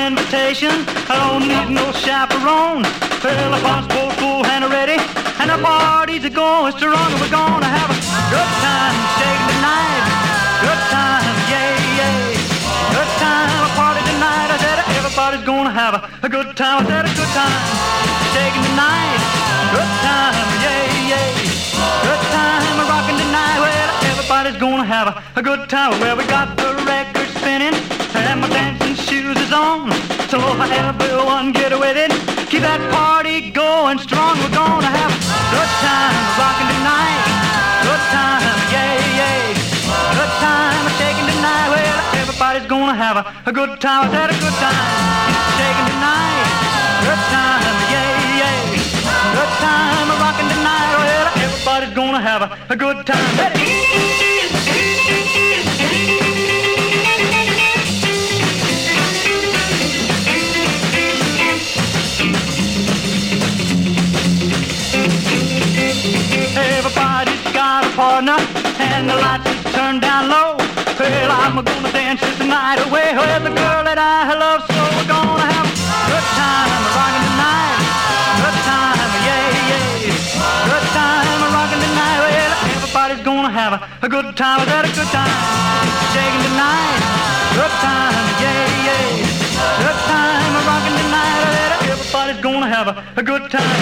invitation. I don't need no chaperone. Well, I punch both full hand ready, and the party's going strong. We're gonna have a good time shaking tonight. Good time, yeah, yeah. Good time, a party tonight. I said everybody's gonna have a good time. I said a good time shaking tonight. Good time, yeah, yeah. Good time, a rocking tonight. Well, everybody's gonna have a good time. Well, we got the record spinning, and my dancing shoes is on. So if everyone get with it, keep that party going strong. We're gonna have a good time rocking tonight. Good time, yeah, yeah. Good time shaking tonight. Well, everybody's gonna have a good time. I said a good time shaking tonight. Good time, yeah, yeah. Good time rocking tonight. Well, everybody's gonna have a good time. Everybody's got a partner, and the lights is turned down low. Well, I'm gonna dance this night away with the girl that I love, so we're gonna have a good time rocking tonight. Good time, yeah, yeah. Good time rocking tonight. Well, everybody's gonna have a good time. Is that a good time shaking tonight? Good time, yeah, yeah. Good time rocking tonight. Well, everybody's gonna have a good time.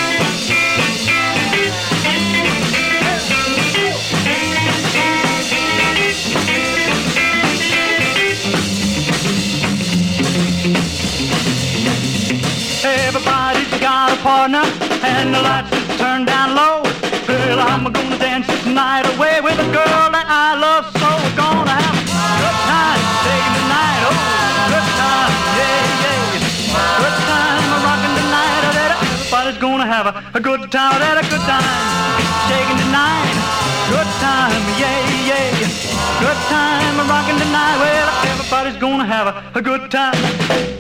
Everybody's got a partner, and the lights is turned down low. Well, I'm gonna dance this night away with a girl that I love, so we're gonna have a good time shaking tonight. Oh, good time, yeah, yeah. Good time rocking tonight. Everybody's gonna have a good time. A good time shaking tonight. Good time, yeah, yeah. Good time rocking tonight. Well, everybody's gonna have a good time.